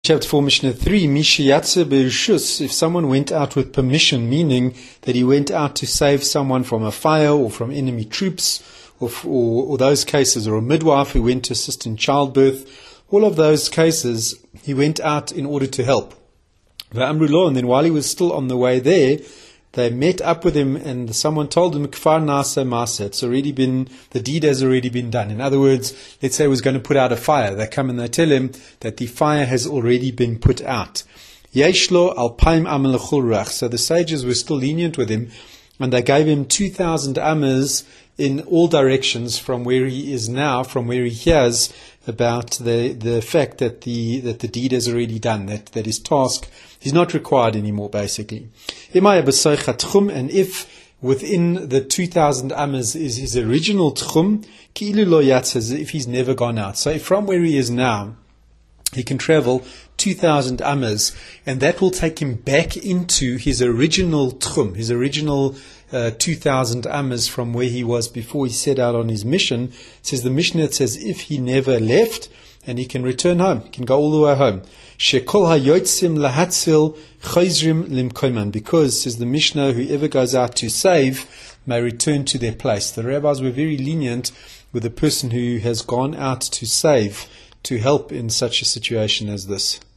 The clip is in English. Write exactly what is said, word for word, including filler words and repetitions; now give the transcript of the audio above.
Chapter four, Mishnah three, Mishiyatze Berishus, if someone went out with permission, meaning that he went out to save someone from a fire or from enemy troops, or, or, or those cases, or a midwife who went to assist in childbirth, all of those cases, he went out in order to help. V'amru, and then while he was still on the way there, they met up with him and someone told him, Kfar nasa masa, it's already been, the deed has already been done. In other words, let's say he was going to put out a fire. They come and they tell him that the fire has already been put out. Yeshlo alpaim amal chulrach. So the sages were still lenient with him and they gave him two thousand amas in all directions from where he is now, from where he hears about the, the fact that the, that the deed is already done, that, that his task is not required anymore, basically. And if within the two thousand amas is his original tchum, ki'ilu lo yatz, as if he's never gone out. So from where he is now, he can travel two thousand amas, and that will take him back into his original tchum, his original uh, two thousand amas from where he was before he set out on his mission. It says the Mishnah, it says if he never left, and he can return home, he can go all the way home. Shekol hayotzim lahatzil chayzrim limkoman, because, says the Mishnah, whoever goes out to save may return to their place. The rabbis were very lenient with the person who has gone out to save, to help in such a situation as this.